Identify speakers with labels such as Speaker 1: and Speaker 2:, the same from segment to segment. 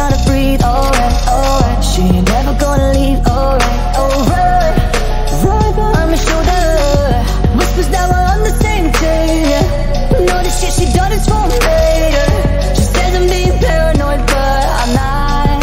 Speaker 1: how to breathe. Alright, alright, she ain't never gonna leave. Alright, alright, right behind my shoulder, whispers that we're on the same team. Know the shit she done is for later. She says I'm being paranoid, but I'm not,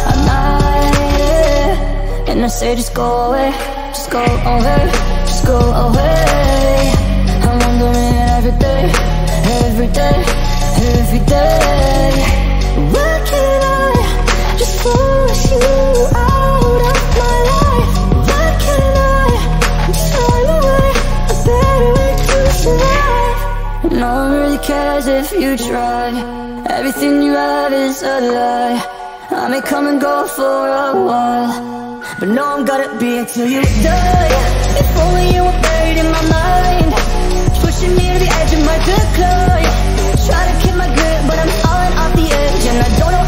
Speaker 1: yeah. And I say just go away, just go away, just go away. I'm wondering every day, every day, every day, why can't I just push you out of my life? Why can't I find a way, a better way to survive? No one really cares if you try. Everything you have is a lie. I may come and go for a while, but no, I'm gonna be until you die. If only you were buried in my mind, pushing me to the edge of my decline. Try to keep my grip, but I'm falling off the edge, and I don't know